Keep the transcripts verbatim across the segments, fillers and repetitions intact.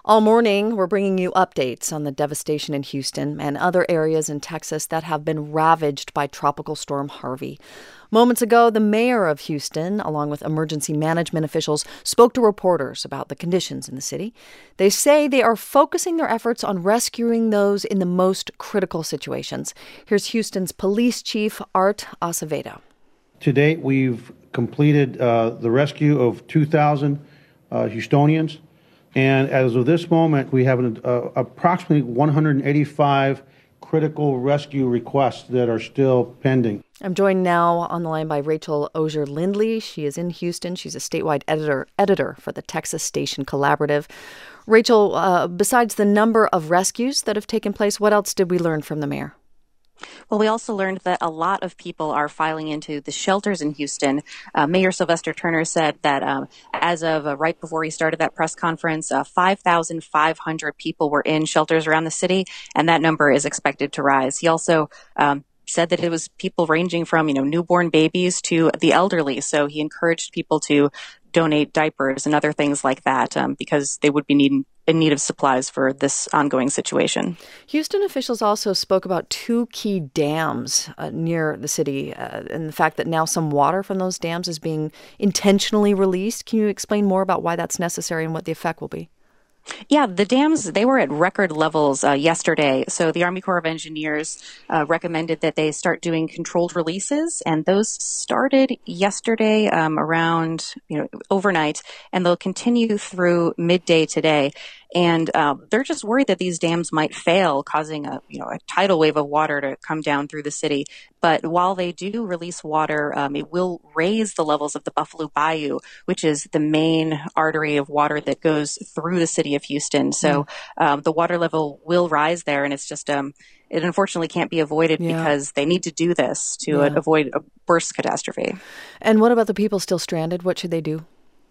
All morning, we're bringing you updates on the devastation in Houston and other areas in Texas that have been ravaged by Tropical Storm Harvey. Moments ago, the mayor of Houston, along with emergency management officials, spoke to reporters about the conditions in the city. They say they are focusing their efforts on rescuing those in the most critical situations. Here's Houston's police chief, Art Acevedo. To date, we've completed uh, the rescue of two thousand uh, Houstonians. And as of this moment, we have an, uh, approximately one hundred eighty-five critical rescue requests that are still pending. I'm joined now on the line by Rachel Osier-Lindley. She is in Houston. She's a statewide editor editor for the Texas Station Collaborative. Rachel, uh, besides the number of rescues that have taken place, what else did we learn from the mayor? Well, we also learned that a lot of people are filing into the shelters in Houston. Uh, Mayor Sylvester Turner said that um, as of uh, right before he started that press conference, uh, five thousand five hundred people were in shelters around the city, and that number is expected to rise. He also um, said that it was people ranging from, you know, newborn babies to the elderly. So he encouraged people to donate diapers and other things like that um, because they would be needing in need of supplies for this ongoing situation. Houston officials also spoke about two key dams uh, near the city uh, and the fact that now some water from those dams is being intentionally released. Can you explain more about why that's necessary and what the effect will be? Yeah, the dams, they were at record levels uh, yesterday. So the Army Corps of Engineers uh, recommended that they start doing controlled releases, and those started yesterday um, around, you know, overnight, and they'll continue through midday today. And uh, they're just worried that these dams might fail, causing a, you know, a tidal wave of water to come down through the city. But while they do release water, um, it will raise the levels of the Buffalo Bayou, which is the main artery of water that goes through the city of Houston. So um, the water level will rise there, and it's just um, it unfortunately can't be avoided yeah. because they need to do this to yeah. avoid a worse catastrophe. And what about the people still stranded? What should they do?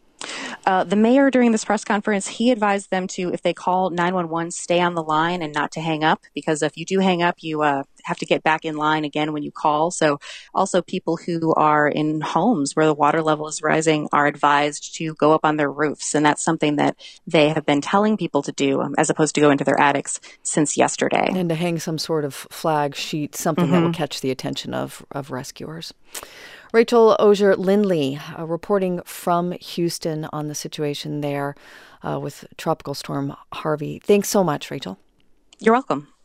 Uh, the mayor, during this press conference, he advised them to, if they call nine one one, stay on the line and not to hang up, because if you do hang up, you uh, have to get back in line again when you call. So also people who are in homes where the water level is rising are advised to go up on their roofs. And that's something that they have been telling people to do um, as opposed to go into their attics since yesterday. And to hang some sort of flag sheet, something mm-hmm. that will catch the attention of, of rescuers. Rachel Osier-Lindley uh, reporting from Houston on the situation there uh, with Tropical Storm Harvey. Thanks so much, Rachel. You're welcome.